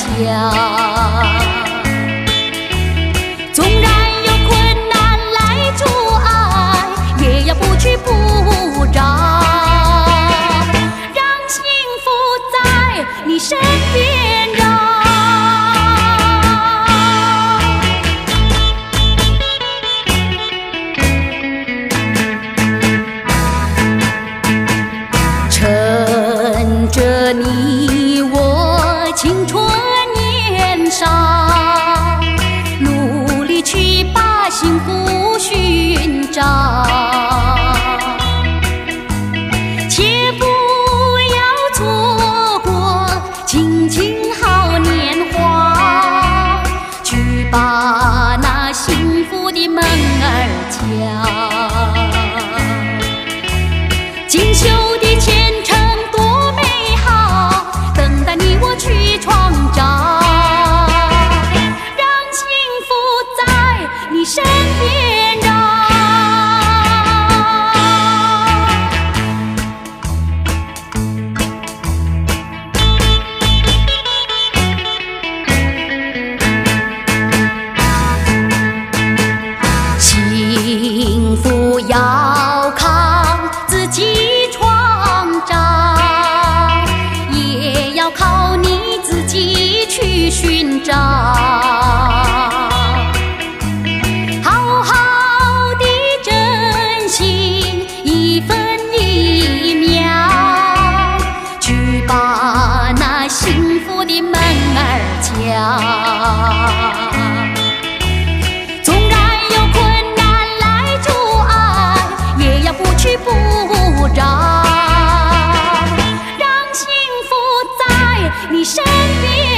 强。纵然有困难来阻碍，也要不屈不挠，让幸福在你身边绕。趁着你我青春年少，努力去把幸福寻找，切不要错过青青好年华，去把那幸福的门儿敲。锦绣的前程多美好，等待你我去创造，让幸福在你身边绕。幸福要靠自己创造，也要靠你自己去寻找。好好地珍惜一分一秒，去把那幸福的门儿敲。纵然有困难来阻碍，也要不屈不挠，让幸福在你身边。